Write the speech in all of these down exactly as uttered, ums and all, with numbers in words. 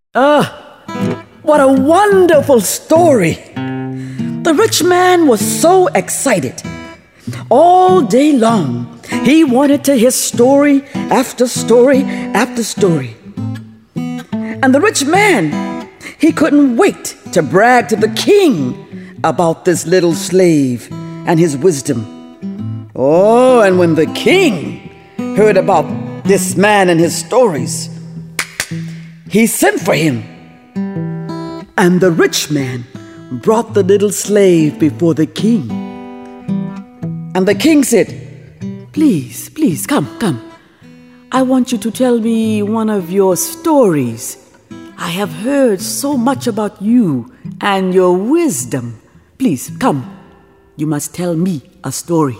Ah, what a wonderful story! The rich man was so excited. All day long, he wanted to hear story after story after story. And the rich man, he couldn't wait to brag to the king about this little slave and his wisdom. Oh, and when the king heard about this man and his stories, he sent for him. And the rich man brought the little slave before the king. And the king said, "Please, please, come, come. I want you to tell me one of your stories. I have heard so much about you and your wisdom. Please, come. You must tell me a story."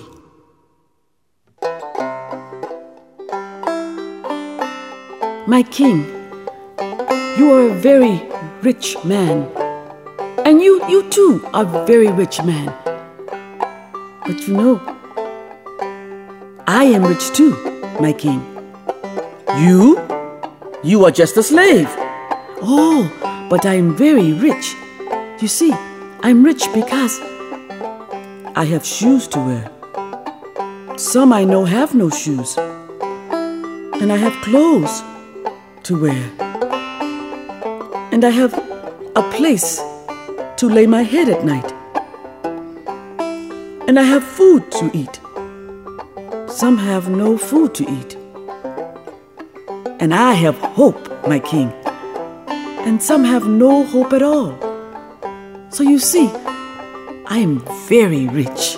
"My king, you are a very rich man. And you, you too are a very rich man. But you know, I am rich too, my king." "You? You are just a slave." "Oh, but I am very rich. You see, I'm rich because I have shoes to wear. Some I know have no shoes. And I have clothes to wear. And I have a place to lay my head at night. And I have food to eat. Some have no food to eat. And I have hope, my king. And some have no hope at all. So you see, I am very rich.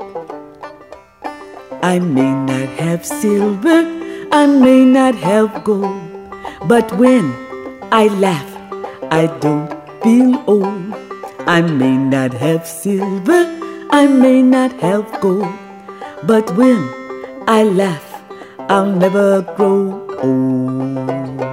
I may not have silver, I may not have gold, but when I laugh, I don't feel old. I may not have silver, I may not have gold, but when I laugh, I'll never grow old.